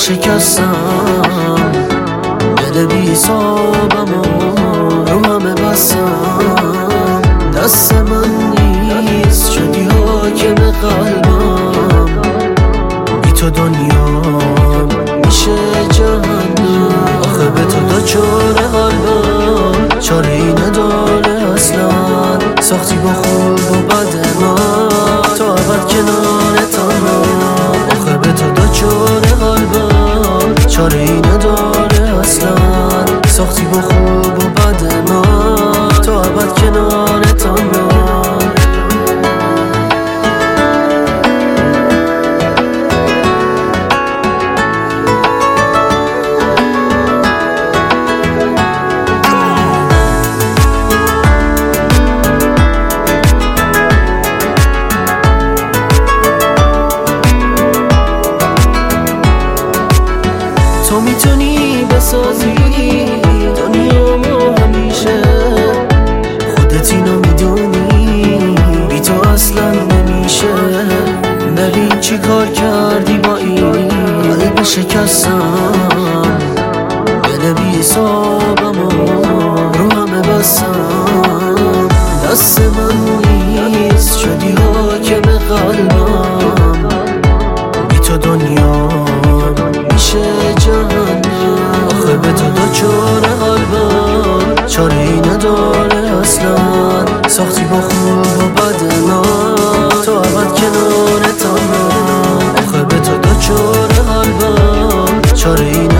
شکستم، دل بی حسابم رو همه بستم. دست من نیست شدی حاکم قلبم، بی تو دنیا میشه جهنم. آخه به تو دچار قلبم چاره ای نداره اصلا، ساختی با خوب و بد من تا ابد کنارتم. آخه به تو دچار قلبم چاره ای نداره اصلا، ساختی با خوب و بد من تا ابد کنارتم. تو میتونی بسازی دنیامو همیشه، خودت اینو میدونی بی تو اصلا نمیشه. ببین چی کار کردی با این قلب شکستم، دل بی حسابم رو همه بستم. دست من نیست شدی حاکم قلبم، بی تو دنیا میشه جهنم. آخه به تو دچار قلبم چاره ای نداره اصلا، ساختی با خوب و بد من تا ابد کنارتم. آخه به تو دچار قلبم چاره ای